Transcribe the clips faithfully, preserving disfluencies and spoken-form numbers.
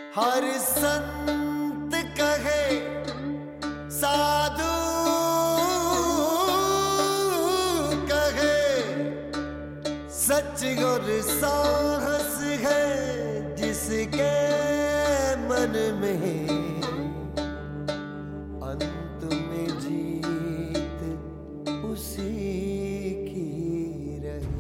हर संत कहे साधु कहे सच और साहस है जिसके मन में अंत में जीत उसी की रही।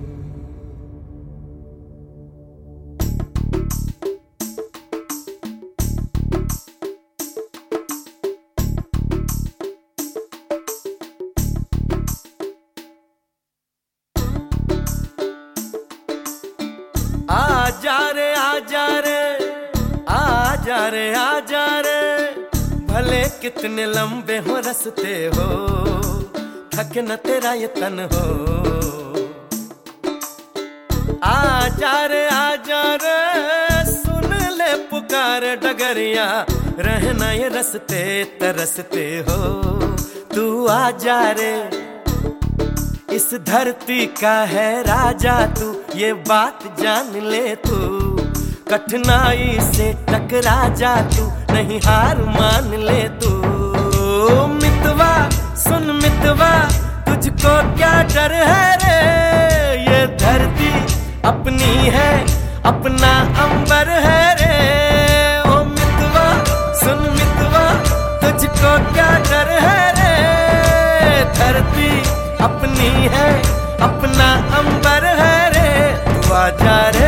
आजा रे आजा रे आजा रे आजा रे, भले कितने लंबे हो रस्ते हो, थक न तेरा ये तन हो। आजा रे आजा रे, सुन ले पुकार डगरिया, रहना ये रस्ते तरसते हो। तू आजा रे, इस धरती का है राजा तू, ये बात जान ले तू। कठिनाई से टकरा जा तू, नहीं हार मान ले तू। मितवा सुन मितवा, तुझको क्या डर है रे, ये धरती अपनी है, अपना अंबर है रे। ओ मितवा सुन मितवा, तुझको क्या डर है रे, धरती अपनी है, अपना अंबर है रे। तू आजा रे,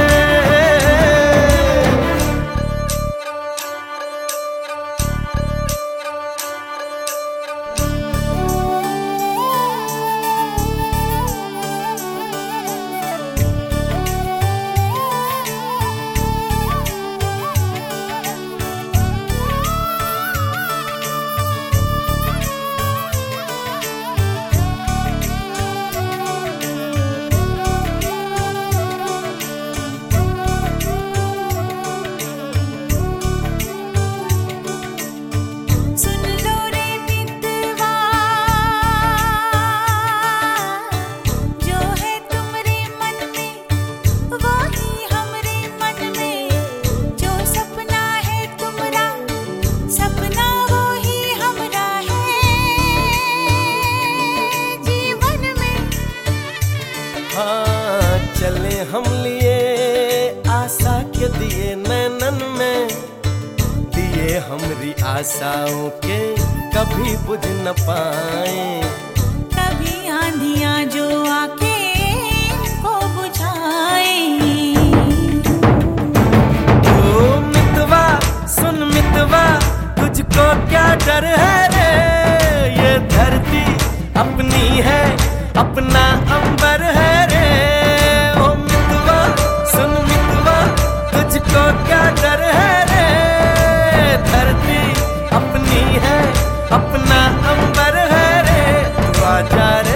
चले हम लिए आशा के दिए नैनन में, दिए हमरी आशाओं के कभी बुझ न पाए। कभी आंधियां जो आके को बुझाए। ओ मितवा सुन मितवा, तुझको क्या डर है रे, ये धरती अपनी है, अपना अंबर है रे। तुझको क्या डर है रे, धरती अपनी है, अपना अंबर है रे। तू आजा रे,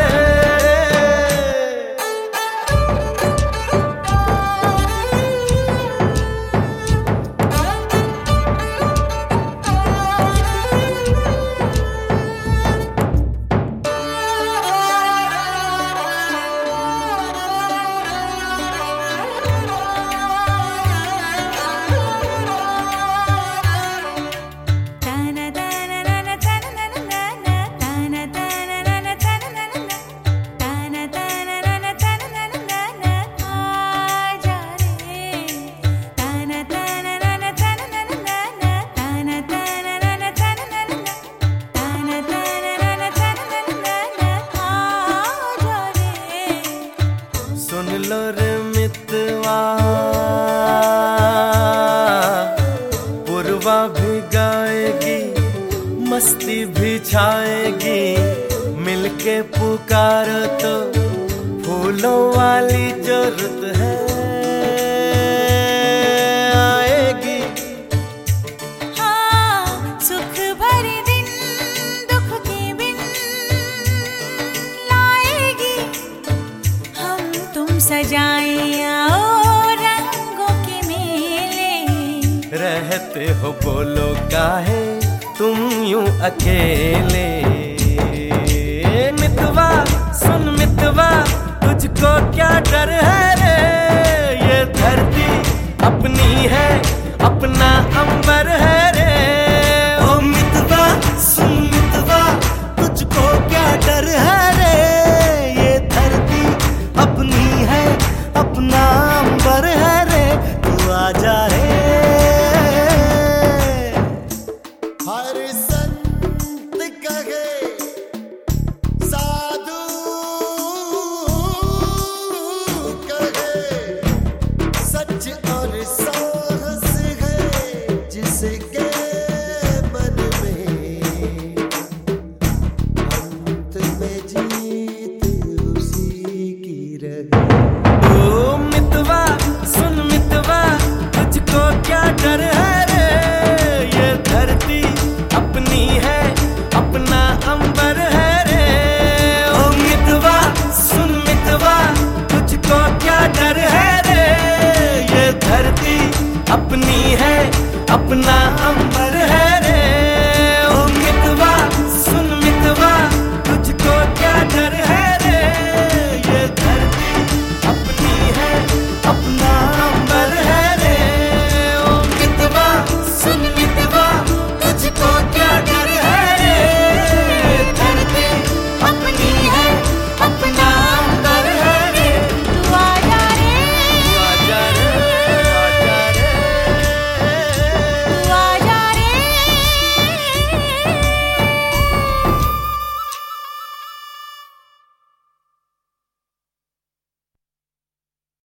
सुन लो रे मितवा, पुरवा भी गाएगी, मस्ती भी छाएगी, मिलके पुकारो तो फूलों वाली जरूरत है आएगी। हाँ, सुख भरे दिन दुख के बिन लाएगी, हम तुम सजाए आओ रंगों के मेले। रहते हो बोलो काहे तुम यूं अकेले। मितवा सुन मितवा, तुझको क्या डर है रे, ये धरती अपनी है, अपना अपनी है अपना